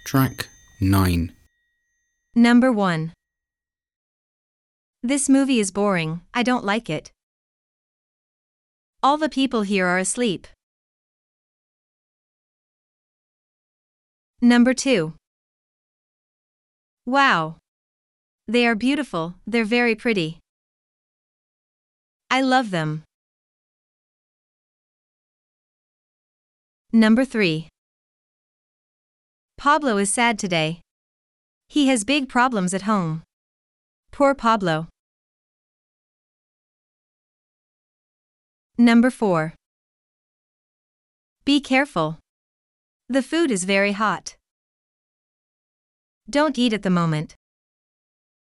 Track 9. Number 1. This movie is boring, I don't like it. All the people here are asleep. Number 2. Wow. They are beautiful, they're very pretty. I love them. Number 3. Pablo is sad today. He has big problems at home. Poor Pablo. Number 4. Be careful. The food is very hot. Don't eat at the moment.